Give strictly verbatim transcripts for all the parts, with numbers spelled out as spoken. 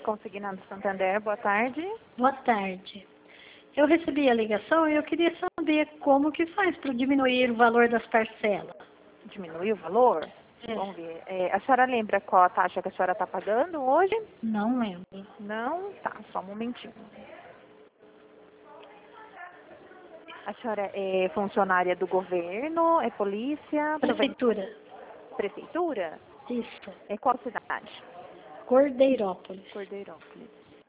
Consignado Santander, boa tarde. Boa tarde. Eu recebi a ligação e eu queria saber como que faz para diminuir o valor das parcelas. Diminuiu o valor? É. Vamos ver. É, a senhora lembra qual a taxa que a senhora está pagando hoje? Não lembro. Não? Tá, só um momentinho. A senhora é funcionária do governo? É polícia? Prefeitura. Prefeitura? Isso. É qual cidade? Cordeirópolis. Cordeirópolis.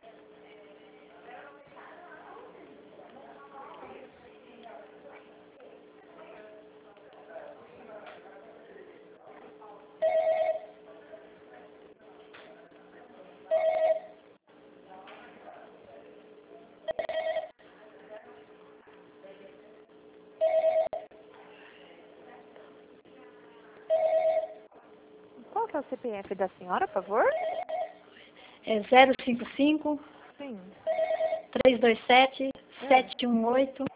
Qual que é o C P F da senhora, por favor? É zero cinco cinco, Sim. três dois sete, sete um oito.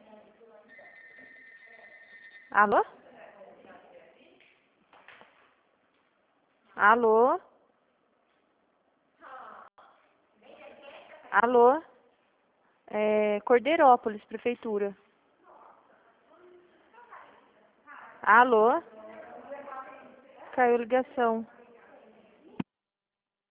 Alô? Alô? Alô? É, Cordeirópolis, prefeitura. Alô? Caiu ligação.